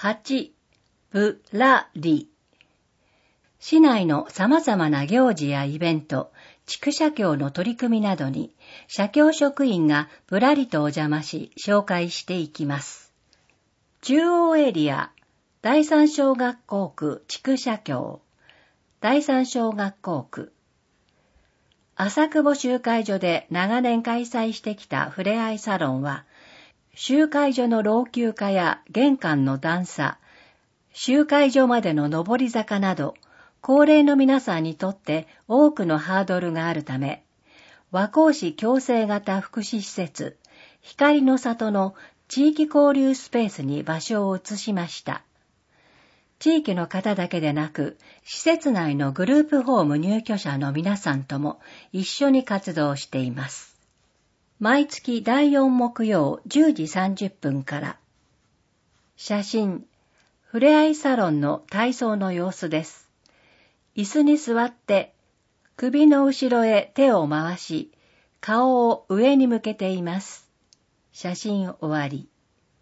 8、ぶらり。市内の様々な行事やイベント、地区社協の取り組みなどに、社協職員がぶらりとお邪魔し、紹介していきます。中央エリア、第三小学校区地区社協、第三小学校区。浅久保集会所で長年開催してきたふれあいサロンは、集会所の老朽化や玄関の段差、集会所までの上り坂など、高齢の皆さんにとって多くのハードルがあるため、和光市共生型福祉施設、光の里の地域交流スペースに場所を移しました。地域の方だけでなく、施設内のグループホーム入居者の皆さんとも一緒に活動しています。毎月第4木曜10時30分から。写真、ふれあいサロンの体操の様子です。椅子に座って、首の後ろへ手を回し、顔を上に向けています。写真終わり。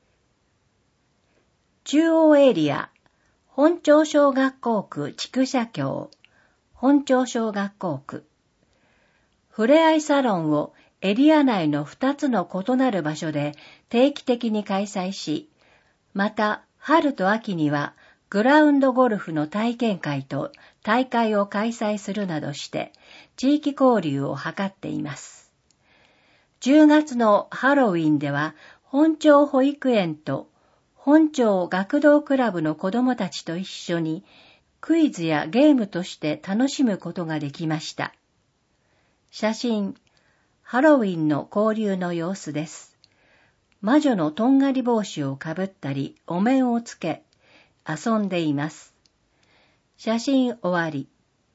中央エリア、本町小学校区地区社協、本町小学校区。ふれあいサロンをエリア内の2つの異なる場所で定期的に開催し、また春と秋にはグラウンドゴルフの体験会と大会を開催するなどして地域交流を図っています。10月のハロウィンでは本町保育園と本町学童クラブの子どもたちと一緒にクイズやゲームとして楽しむことができました。写真、ハロウィンの交流の様子です。魔女のとんがり帽子をかぶったりお面をつけ遊んでいます。写真終わり。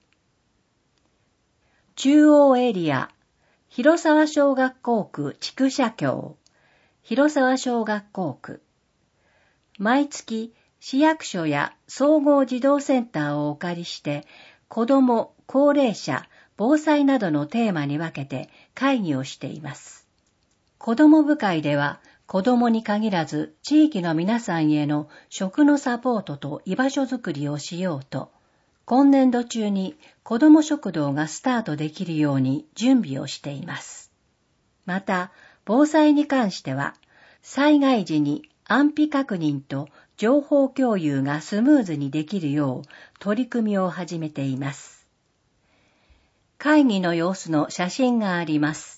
中央エリア、広沢小学校区地区社協、広沢小学校区。毎月市役所や総合児童センターをお借りして子ども、高齢者、防災などのテーマに分けて会議をしています。子ども部会では子どもに限らず地域の皆さんへの食のサポートと居場所づくりをしようと、今年度中に子ども食堂がスタートできるように準備をしています。また、防災に関しては、災害時に安否確認と情報共有がスムーズにできるよう取り組みを始めています。会議の様子の写真があります。